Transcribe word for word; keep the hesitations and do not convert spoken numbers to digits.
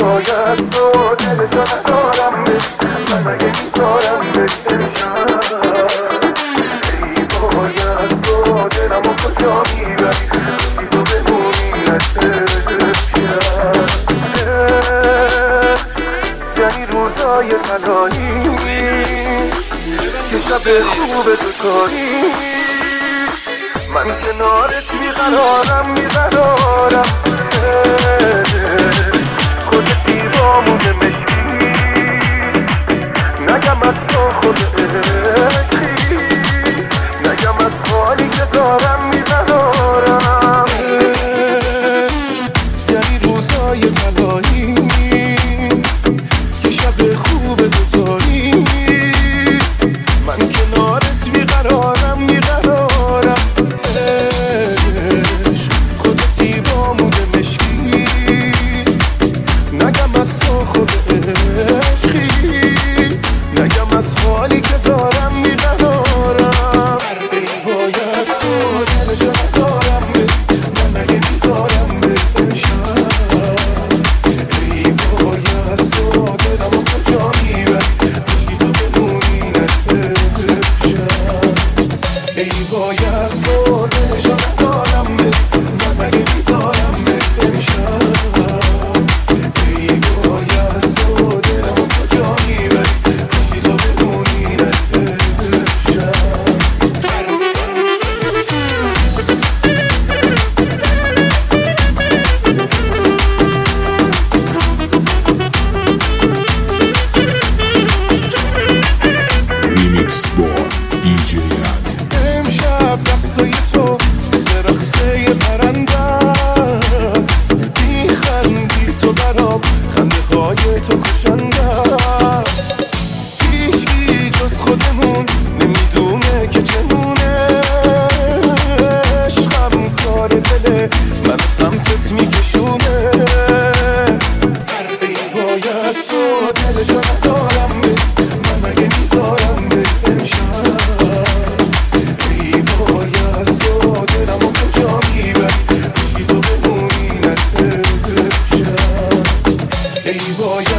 باید تو دلشو ندارم به من مگه میذارم به امشب ای باید تو دلمو کجا میبری روزی تو بمونی امشب یعنی روزای طلایی که شب خوب دوتایی من کنارت بیقرارم بیقرارم خودتی بامونه مشکی نگم از تو خود عشقی نگم از حالی که دارم بیقرارم یعنی روزای طلایی که شب خوب دوتایی من کنارت بیقرارم بیقرارم خودتی بامونه مشکی نگم از تو خود عشقی نگم از حالی که دارم بیقرارم ای وای از تو دلشو ندارم من مگه میذارم به امشب ای وای از تو دلمو کجا میبری بشی تو بمونی نشب ای وای از تو دلشو ندارم من مگه میذارم به امشب ای وای از تو دلمو کجا میبری بشی تو بمونی نشب ریمیکس با دی جی علی. امشب دستای تو مثل رقصه پرنده است میخندی تو برام خنده های تو کشنده است هیچکی جز خودمون نمیدونه که چمونه عشقم کار دله منو سمتت میکشونه ای وای از تو دلشو ندارم من مگه میذارم به امشب ای وای از تو دلمو کجا میبری بشی تو بمونی نشب ای وای